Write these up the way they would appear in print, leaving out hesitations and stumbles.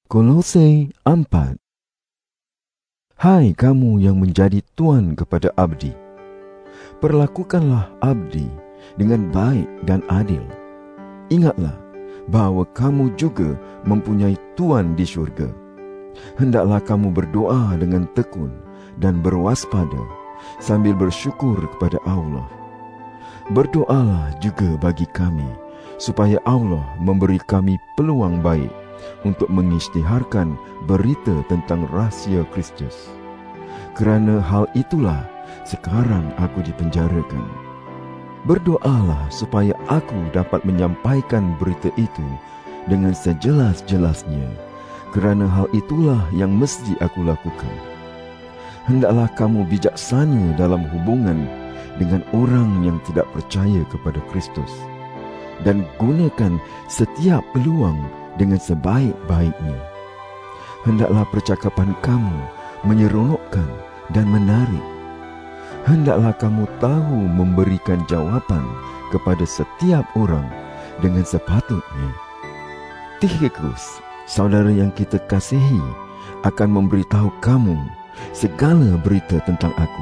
Kolose 4. Hai kamu yang menjadi tuan kepada abdi, perlakukanlah abdi dengan baik dan adil. Ingatlah bahawa kamu juga mempunyai tuan di syurga. Hendaklah kamu berdoa dengan tekun dan berwaspada sambil bersyukur kepada Allah. Berdoalah juga bagi kami, supaya Allah memberi kami peluang baik untuk mengisytiharkan berita tentang rahsia Kristus. Kerana hal itulah sekarang aku dipenjarakan. Berdoalah supaya aku dapat menyampaikan berita itu dengan sejelas-jelasnya, kerana hal itulah yang mesti aku lakukan. Hendaklah kamu bijaksana dalam hubungan dengan orang yang tidak percaya kepada Kristus, dan gunakan setiap peluang dengan sebaik-baiknya. Hendaklah percakapan kamu menyeronokkan dan menarik. Hendaklah kamu tahu memberikan jawapan kepada setiap orang dengan sepatutnya. Tikhikus, saudara yang kita kasihi, akan memberitahu kamu segala berita tentang aku.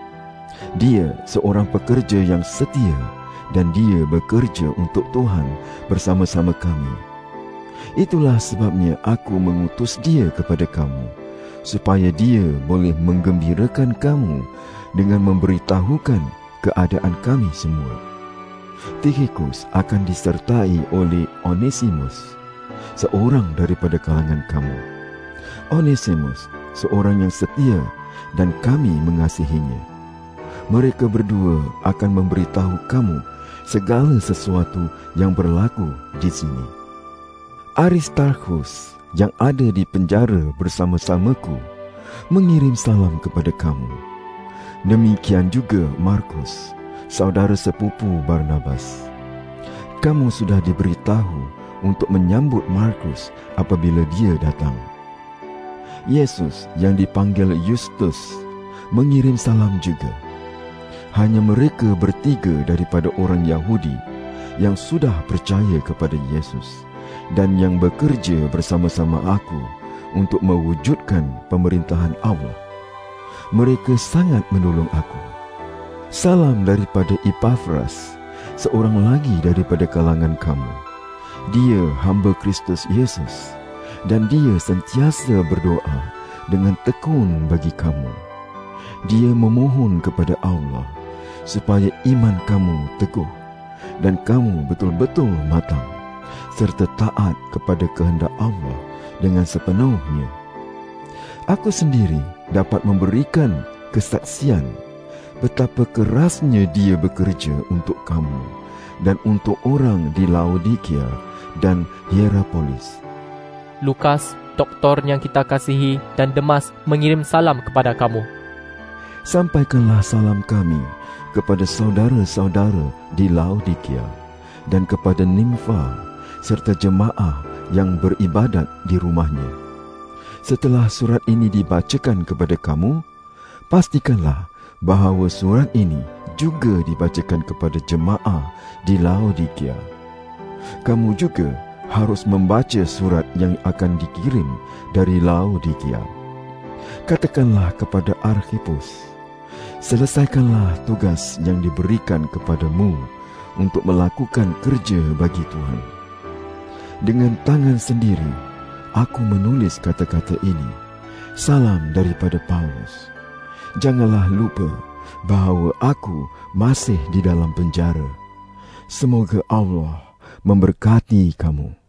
Dia seorang pekerja yang setia, dan dia bekerja untuk Tuhan bersama-sama kami. Itulah sebabnya aku mengutus dia kepada kamu, supaya dia boleh menggembirakan kamu dengan memberitahukan keadaan kami semua. Tikhikus akan disertai oleh Onesimus, seorang daripada kalangan kamu. Onesimus seorang yang setia, dan kami mengasihinya. Mereka berdua akan memberitahu kamu segala sesuatu yang berlaku di sini. Aristarchus yang ada di penjara bersama-samaku mengirim salam kepada kamu. Demikian juga Markus, saudara sepupu Barnabas. Kamu sudah diberitahu untuk menyambut Markus apabila dia datang. Yesus yang dipanggil Justus mengirim salam juga. Hanya mereka bertiga daripada orang Yahudi yang sudah percaya kepada Yesus dan yang bekerja bersama-sama aku untuk mewujudkan pemerintahan Allah. Mereka sangat menolong aku. Salam daripada Epafras, seorang lagi daripada kalangan kamu. Dia hamba Kristus Yesus, dan dia sentiasa berdoa dengan tekun bagi kamu. Dia memohon kepada Allah supaya iman kamu teguh dan kamu betul-betul matang, serta taat kepada kehendak Allah dengan sepenuhnya. Aku sendiri dapat memberikan kesaksian betapa kerasnya dia bekerja untuk kamu dan untuk orang di Laodikia dan Hierapolis. Lukas, doktor yang kita kasihi, dan Demas mengirim salam kepada kamu. Sampaikanlah salam kami kepada saudara-saudara di Laodikia dan kepada Nimfa serta jemaah yang beribadat di rumahnya. Setelah surat ini dibacakan kepada kamu, pastikanlah bahawa surat ini juga dibacakan kepada jemaah di Laodikia. Kamu juga harus membaca surat yang akan dikirim dari Laodikia. Katakanlah kepada Arkhipus, selesaikanlah tugas yang diberikan kepadamu untuk melakukan kerja bagi Tuhan. Dengan tangan sendiri, aku menulis kata-kata ini. Salam daripada Paulus. Janganlah lupa bahawa aku masih di dalam penjara. Semoga Allah memberkati kamu.